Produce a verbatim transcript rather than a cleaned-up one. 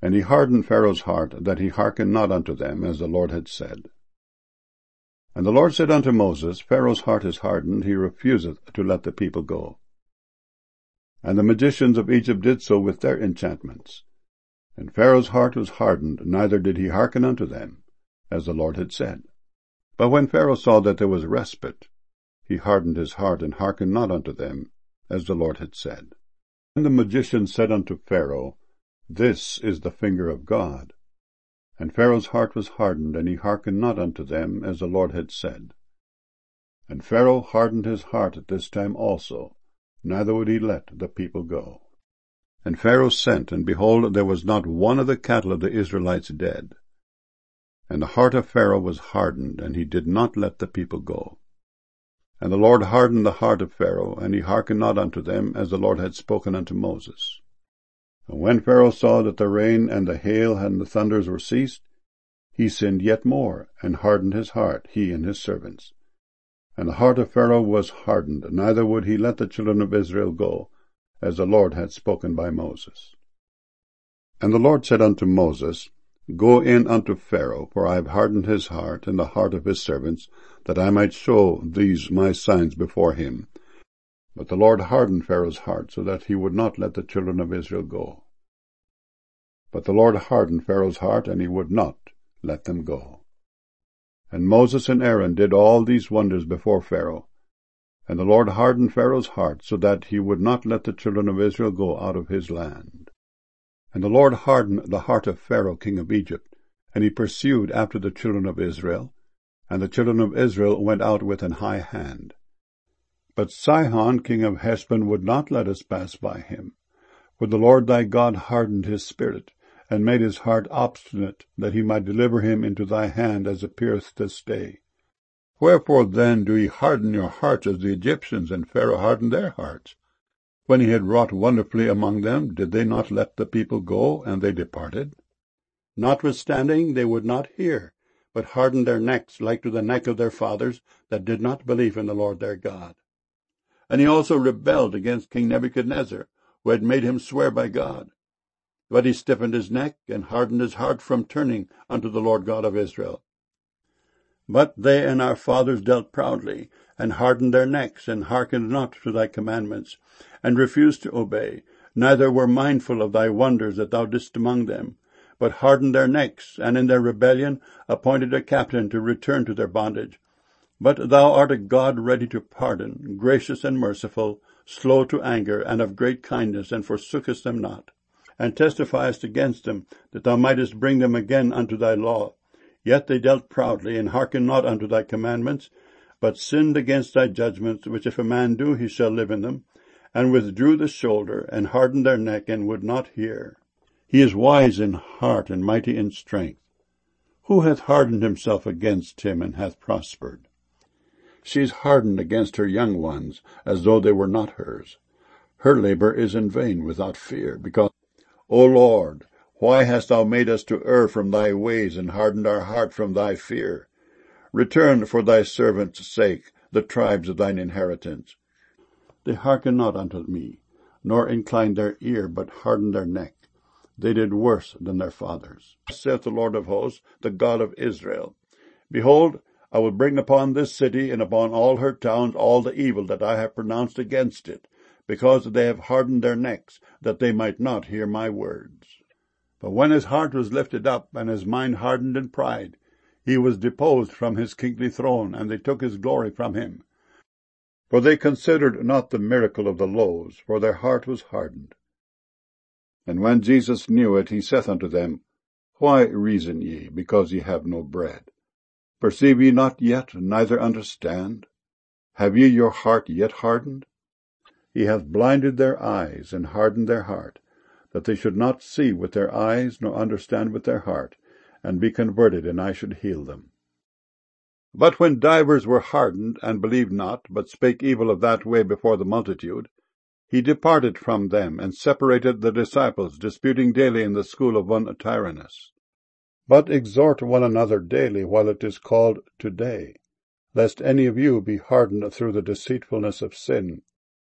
And he hardened Pharaoh's heart, that he hearkened not unto them, as the Lord had said. And the Lord said unto Moses, Pharaoh's heart is hardened, he refuseth to let the people go. And the magicians of Egypt did so with their enchantments. And Pharaoh's heart was hardened, neither did he hearken unto them, as the Lord had said. But when Pharaoh saw that there was respite, he hardened his heart, and hearkened not unto them, as the Lord had said. And the magicians said unto Pharaoh, This is the finger of God. And Pharaoh's heart was hardened, and he hearkened not unto them, as the Lord had said. And Pharaoh hardened his heart at this time also, neither would he let the people go. And Pharaoh sent, and behold, there was not one of the cattle of the Israelites dead. And the heart of Pharaoh was hardened, and he did not let the people go. And the Lord hardened the heart of Pharaoh, and he hearkened not unto them, as the Lord had spoken unto Moses. And when Pharaoh saw that the rain and the hail and the thunders were ceased, he sinned yet more, and hardened his heart, he and his servants. And the heart of Pharaoh was hardened, neither would he let the children of Israel go, as the Lord had spoken by Moses. And the Lord said unto Moses, Go in unto Pharaoh, for I have hardened his heart and the heart of his servants, that I might show these my signs before him. But the Lord hardened Pharaoh's heart, so that he would not let the children of Israel go. But the Lord hardened Pharaoh's heart, and he would not let them go. And Moses and Aaron did all these wonders before Pharaoh. And the Lord hardened Pharaoh's heart, so that he would not let the children of Israel go out of his land. And the Lord hardened the heart of Pharaoh king of Egypt, and he pursued after the children of Israel, and the children of Israel went out with an high hand. But Sihon king of Heshbon would not let us pass by him, for the Lord thy God hardened his spirit, and made his heart obstinate, that he might deliver him into thy hand, as appeareth this day. Wherefore then do ye harden your hearts as the Egyptians and Pharaoh hardened their hearts? When he had wrought wonderfully among them, did they not let the people go, and they departed? Notwithstanding they would not hear, but hardened their necks like to the neck of their fathers, that did not believe in the Lord their God. And he also rebelled against King Nebuchadnezzar, who had made him swear by God. But he stiffened his neck, and hardened his heart from turning unto the Lord God of Israel. But they and our fathers dealt proudly, and hardened their necks, and hearkened not to thy commandments, and refused to obey, neither were mindful of thy wonders that thou didst among them, but hardened their necks, and in their rebellion appointed a captain to return to their bondage. But thou art a God ready to pardon, gracious and merciful, slow to anger, and of great kindness, and forsookest them not, and testifiest against them, that thou mightest bring them again unto thy law. Yet they dealt proudly, and hearkened not unto thy commandments, but sinned against thy judgments, which if a man do, he shall live in them, and withdrew the shoulder, and hardened their neck, and would not hear. He is wise in heart, and mighty in strength. Who hath hardened himself against him, and hath prospered? She is hardened against her young ones, as though they were not hers. Her labor is in vain without fear, because, O Lord, why hast thou made us to err from thy ways, and hardened our heart from thy fear? Return for thy servants' sake the tribes of thine inheritance. They hearken not unto me, nor incline their ear, but harden their neck. They did worse than their fathers. Saith the Lord of hosts, the God of Israel, Behold, I will bring upon this city and upon all her towns all the evil that I have pronounced against it, because they have hardened their necks, that they might not hear my words. But when his heart was lifted up, and his mind hardened in pride, he was deposed from his kingly throne, and they took his glory from him. For they considered not the miracle of the loaves, for their heart was hardened. And when Jesus knew it, he saith unto them, Why reason ye, because ye have no bread? Perceive ye not yet, neither understand? Have ye your heart yet hardened? He hath blinded their eyes, and hardened their heart, that they should not see with their eyes, nor understand with their heart, and be converted, and I should heal them. But when divers were hardened, and believed not, but spake evil of that way before the multitude, he departed from them, and separated the disciples, disputing daily in the school of one Tyrannus. But exhort one another daily, while it is called today, lest any of you be hardened through the deceitfulness of sin.